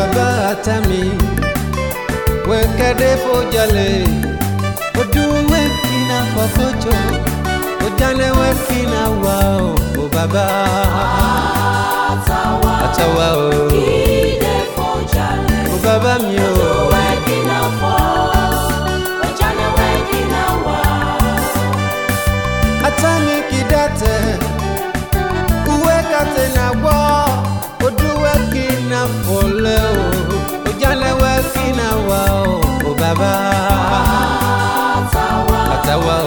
baba atami wekade fojale oduwe kina fokojo ojale wekina wao o baba atawa o ide fojale o baba mi o wekina fo ojale wekina wao atami kidate uwekate na wo oduwe kina fole o ojale wekina wao o baba atawa